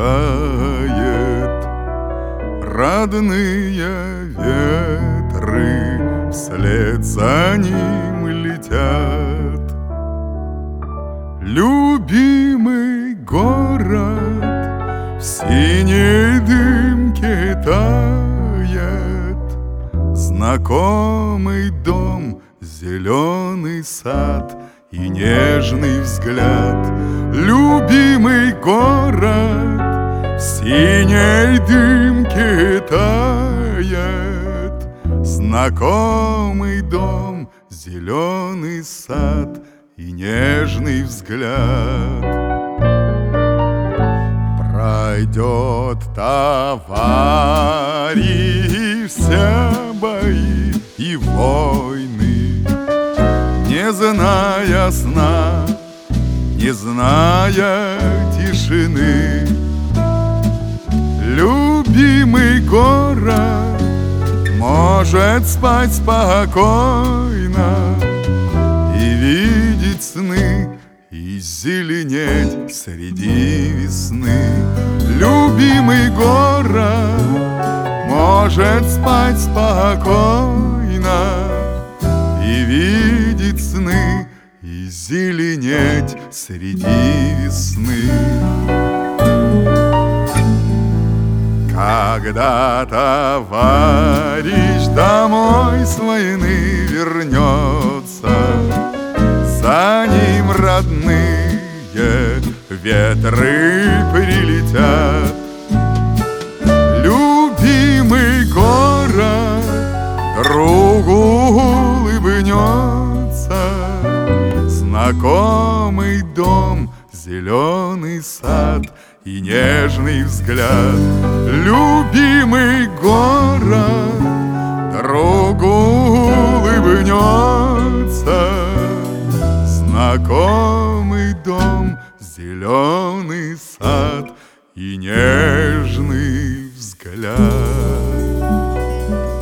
тает. Родные ветры вслед за ним летят. Любимый город в синей дымке тает. Знакомый дом, зеленый сад и нежный взгляд. Любимый город в синей дымке тает. Знакомый дом, зеленый сад и нежный взгляд. Пройдет товарищ все бои и войны, не зная сна, не зная тишины. Любимый город может спать спокойно и видеть сны, и зеленеть среди весны. Любимый город может спать спокойно и видеть сны, и зеленеть среди весны. Когда товарищ домой с войны вернется, за ним родные ветры прилетят. Любимый город другу улыбнется. Знакомый дом, зеленый сад и нежный взгляд. Любимый город другу улыбнется. Знакомый дом, зеленый сад и нежный взгляд.